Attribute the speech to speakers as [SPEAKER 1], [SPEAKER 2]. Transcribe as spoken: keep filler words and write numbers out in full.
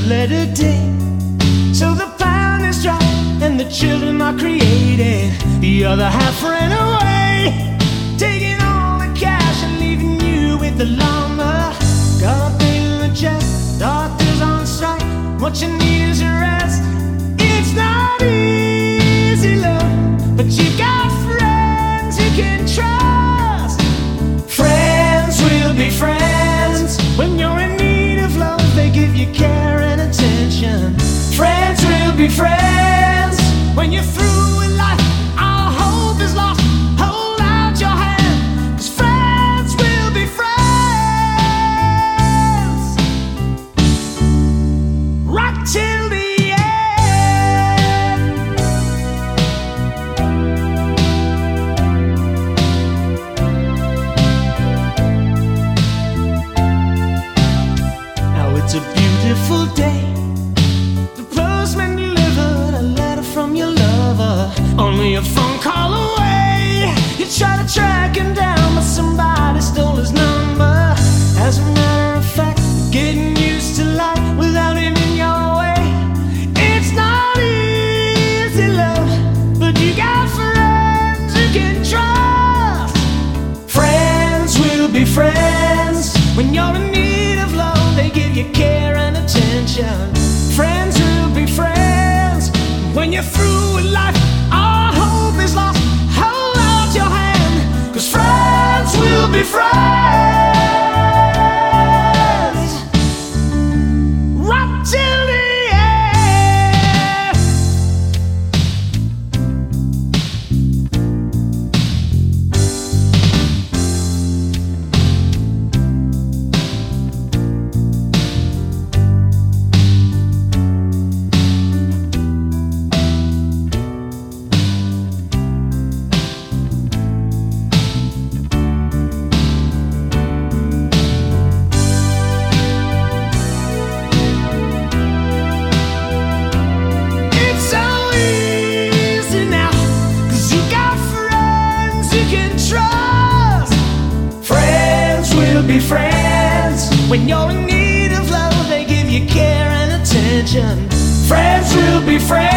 [SPEAKER 1] letter D. So the pound is dry and the children are created. The other half ran away, taking all the cash and leaving you with the llama. Got a pain in the chest, doctors on strike. What you need is a rest. It's not easy, love, but you got friends you can trust. Friends will be friends. When you're in need of love, they give you care and attention. Friends will be friends. When you're through with life, all hope is lost, hold out your hand, 'cause friends will be friends. Right till the end. Now it's a beautiful day. The postman delivered a letter from your lover, only a phone call away. You try to track him down, but somebody stole his number. As a matter of fact, getting used to life without him in your way, it's not easy, love, but you got friends you can trust. Friends will be friends. When you're in need of love, they give you care and attention. Friends will be friends. When you're through with life, all hope is lost, hold out your hand, 'cause friends will be friends. Right till the end. It's so easy now, 'cause you got friends you can trust. Friends will be friends. When you're in need of love, they give you care and attention. Friends will be friends.